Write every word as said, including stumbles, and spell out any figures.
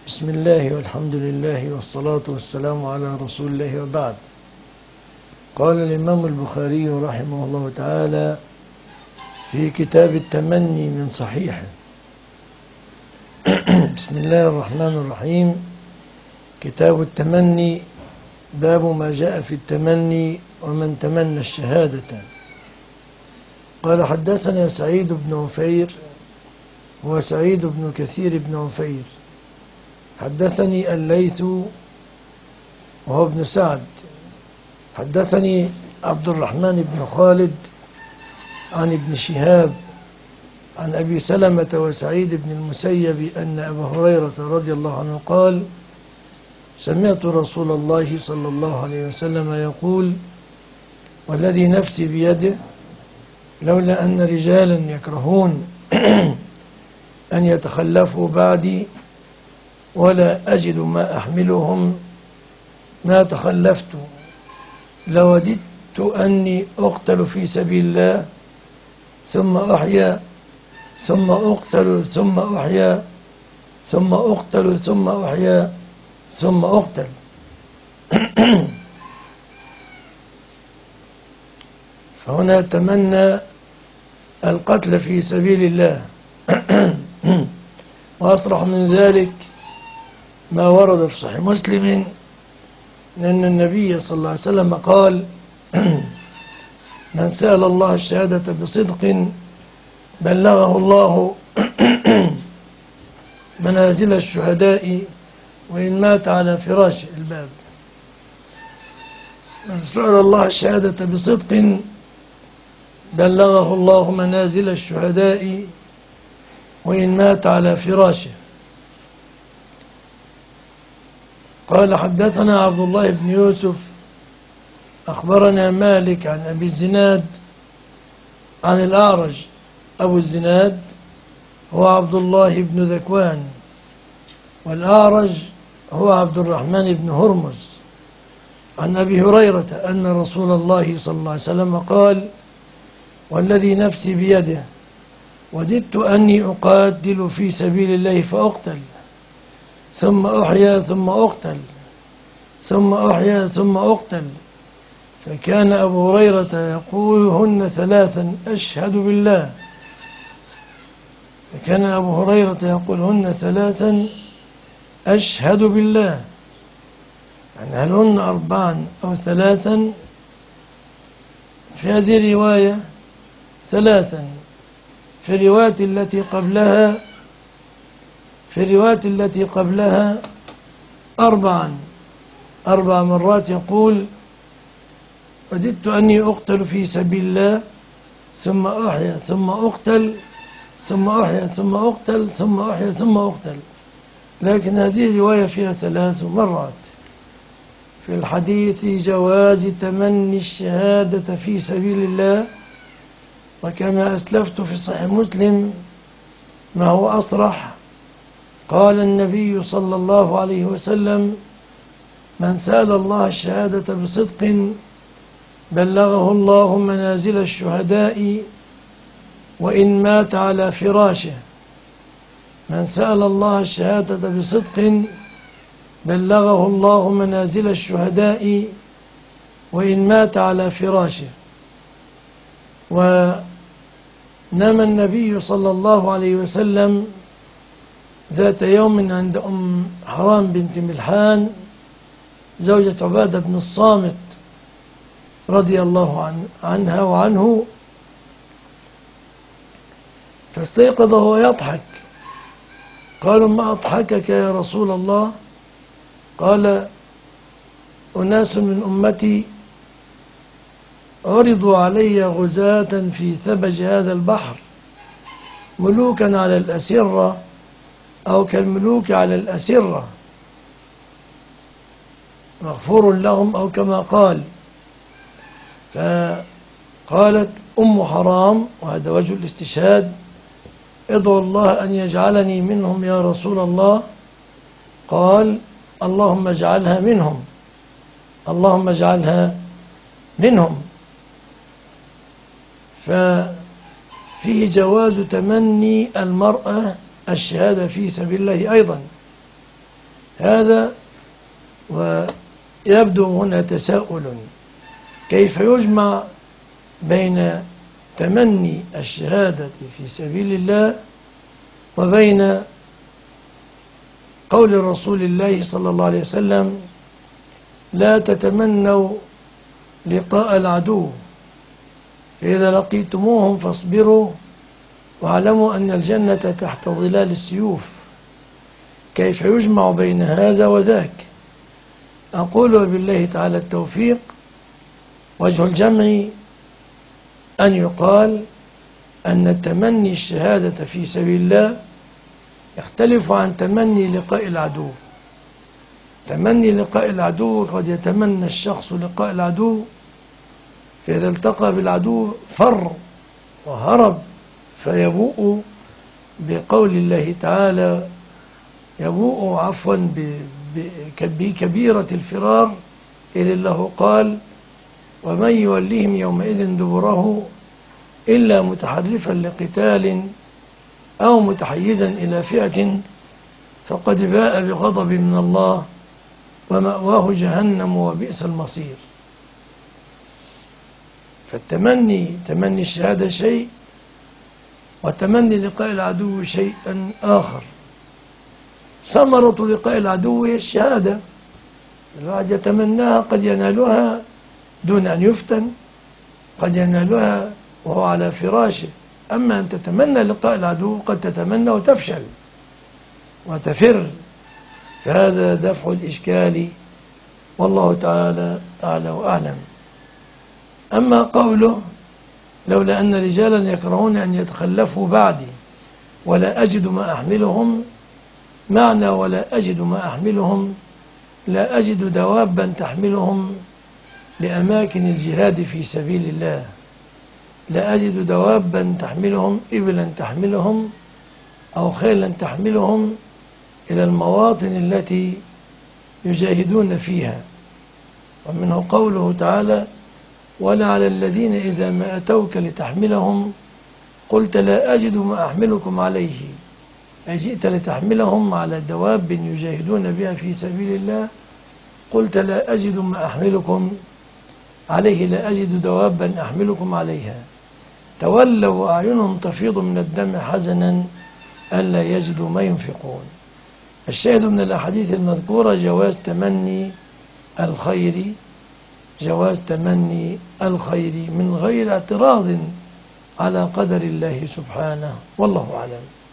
بسم الله والحمد لله والصلاة والسلام على رسول الله وبعد. قال الإمام البخاري رحمه الله تعالى في كتاب التمني من صحيحه: بسم الله الرحمن الرحيم. كتاب التمني، باب ما جاء في التمني ومن تمنى الشهادة. قال: حدثنا سعيد بن عفير، هو سعيد بن كثير بن عفير. حدثني الليث وهو ابن سعد. حدثني عبد الرحمن بن خالد عن ابن شهاب عن أبي سلمة وسعيد بن المسيب أن أبا هريرة رضي الله عنه قال: سمعت رسول الله صلى الله عليه وسلم يقول: والذي نفسي بيده لولا أن رجالا يكرهون أن يتخلفوا بعدي ولا أجد ما أحملهم ما تخلفت لوددت أني أقتل في سبيل الله ثم أحيا ثم أقتل ثم أحيا ثم أقتل ثم أحيا ثم أقتل. فهنا تمنى القتل في سبيل الله. وأصرح من ذلك ما ورد في صحيح مسلم أن النبي صلى الله عليه وسلم قال: من سأل الله الشهادة بصدق بلغه الله منازل الشهداء وإن مات على فراش الباب. من سأل الله الشهادة بصدق بلغه الله منازل الشهداء وإن مات على فراشه. قال: حدثنا عبد الله بن يوسف أخبرنا مالك عن أبي الزناد عن الأعرج. أبو الزناد هو عبد الله بن ذكوان، والأعرج هو عبد الرحمن بن هرمز عن أبي هريرة أن رسول الله صلى الله عليه وسلم قال: والذي نفسي بيده وددت أني أقاتل في سبيل الله فأقتل ثم أحيا ثم أقتل ثم أحيا ثم أقتل. فكان أبو هريرة يقولهن ثلاثا أشهد بالله فكان أبو هريرة يقولهن ثلاثا أشهد بالله يعني هل هن أربعا أو ثلاثا؟ في هذه الرواية ثلاثا، في الرواية التي قبلها في الرواية التي قبلها أربعا أربع مرات يقول: وددت أني أقتل في سبيل الله ثم أحيا ثم أقتل ثم أحيا ثم أقتل ثم أحيا ثم أقتل. لكن هذه الرواية فيها ثلاث مرات. في الحديث جواز تمني الشهادة في سبيل الله، وكما أسلفت في صحيح مسلم ما هو أصرح. قال النبي صلى الله عليه وسلم: من سأل الله الشهادة بصدق بلغه الله منازل الشهداء وإن مات على فراشه. من سأل الله الشهادة بصدق بلغه الله منازل الشهداء وإن مات على فراشه. ونام النبي صلى الله عليه وسلم ذات يوم عند أم حرام بنت ملحان زوجة عبادة بن الصامت رضي الله عن عنها وعنه، فاستيقظ وهو يضحك. قالوا: ما أضحكك يا رسول الله؟ قال: أناس من أمتي عرضوا علي غزاة في ثبج هذا البحر ملوكا على الأسرة أو كالملوك على الأسرة، مغفور لهم أو كما قال. فقالت أم حرام، وهذا وجه الاستشهاد: ادعو الله أن يجعلني منهم يا رسول الله. قال: اللهم اجعلها منهم اللهم اجعلها منهم. ففيه جواز تمني المرأة الشهادة في سبيل الله أيضا، هذا. ويبدو هنا تساؤل: كيف يجمع بين تمني الشهادة في سبيل الله وبين قول رسول الله صلى الله عليه وسلم: لا تتمنوا لقاء العدو، فإذا لقيتموهم فاصبروا واعلموا أن الجنة تحت ظلال السيوف؟ كيف يجمع بين هذا وذاك؟ أقول بالله تعالى التوفيق. وجه الجمع أن يقال أن تمني الشهادة في سبيل الله يختلف عن تمني لقاء العدو. تمني لقاء العدو قد يتمنى الشخص لقاء العدو، فإذا التقى بالعدو فر وهرب، فيبوء بقول الله تعالى، يبوء عفوا بكبيرة الفرار، إذ الله قال: ومن يوليهم يومئذ دبره إلا متحرفا لقتال أو متحيزا إلى فئة فقد باء بغضب من الله ومأواه جهنم وبئس المصير. فالتمني تمني الشهادة شيء، وتمني لقاء العدو شيئا آخر. ثمرة لقاء العدو هي الشهادة، الواحد يتمناها، قد ينالها دون أن يفتن، قد ينالها وهو على فراشه. أما أن تتمنى لقاء العدو قد تتمنى وتفشل وتفر، فهذا دفع الإشكال، والله تعالى أعلى وأعلم. أما قوله: لولا أن رجالا يكرهون أن يتخلفوا بعدي ولا أجد ما أحملهم، معنى ولا أجد ما أحملهم لا أجد دوابا تحملهم لأماكن الجهاد في سبيل الله، لا أجد دوابا تحملهم، إبلا تحملهم أو خيلا تحملهم إلى المواطن التي يجاهدون فيها. ومنه قوله تعالى: ولا على الذين إذا ما أتوك لتحملهم قلت لا أجد ما أحملكم عليه، أي جئت لتحملهم على دواب يجاهدون بها في سبيل الله، قلت لا أجد ما أحملكم عليه، لا أجد دوابا أحملكم عليها. تولوا وأعينهم تفيض من الدم حزنا ألا يجدوا ما ينفقون. الشاهد من الأحاديث المذكورة جواز تمني الخير، جواز تمني الخير من غير اعتراض على قدر الله سبحانه، والله أعلم.